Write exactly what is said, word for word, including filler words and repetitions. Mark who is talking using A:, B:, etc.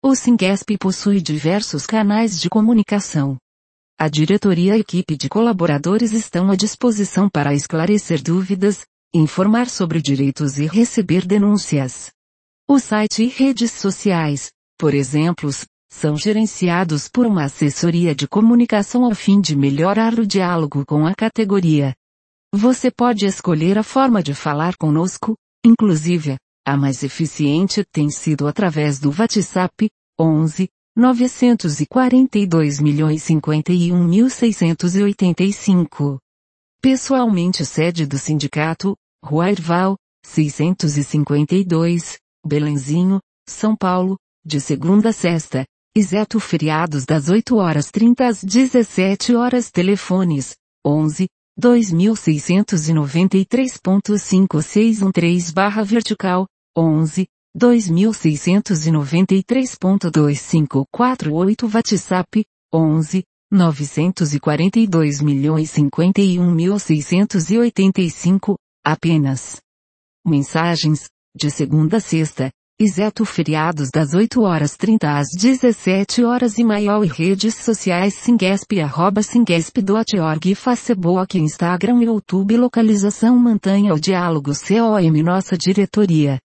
A: O Singesp possui diversos canais de comunicação. A diretoria e a equipe de colaboradores estão à disposição para esclarecer dúvidas, informar sobre direitos e receber denúncias. O site e redes sociais, por exemplo, são gerenciados por uma assessoria de comunicação a fim de melhorar o diálogo com a categoria. Você pode escolher a forma de falar conosco, inclusive, a mais eficiente tem sido através do WhatsApp, onze, novecentos e quarenta e dois milhões cinquenta e um mil seiscentos e oitenta e cinco. Pessoalmente sede do sindicato, Rua Erval, seiscentos e cinquenta e dois, Belenzinho, São Paulo, de segunda a sexta, exceto feriados das oito horas e trinta às dezessete horas. Telefones, onze, dois mil seiscentos e noventa e três ponto cinco seis um três barra vertical, onze, dois mil seiscentos e noventa e três ponto dois cinco quatro oito. WhatsApp, onze, novecentos e quarenta e dois milhões cinquenta e um mil seiscentos e oitenta e cinco, apenas. Mensagens, de segunda a sexta, exceto feriados das oito horas e trinta às dezessete horas. E-mail e redes sociais singesp arroba singesp ponto org, Facebook, Instagram e YouTube. Localização. Mantenha o diálogo com nossa diretoria.